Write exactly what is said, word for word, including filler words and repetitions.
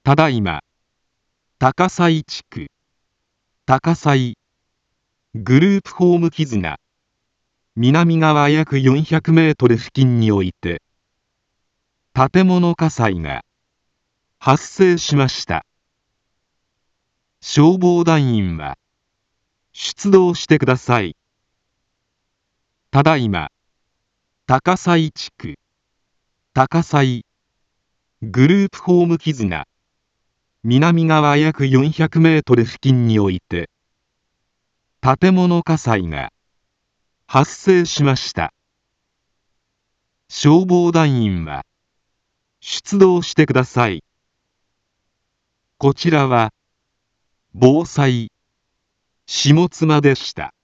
ただいま、高西地区、高西、グループホーム絆、南側約よんひゃくメートル付近において、建物火災が発生しました。消防団員は、出動してください。ただいま、高西地区、高西、グループホーム絆、南側約よんひゃくメートル付近において、建物火災が発生しました。消防団員は、出動してください。こちらは、防災、下妻でした。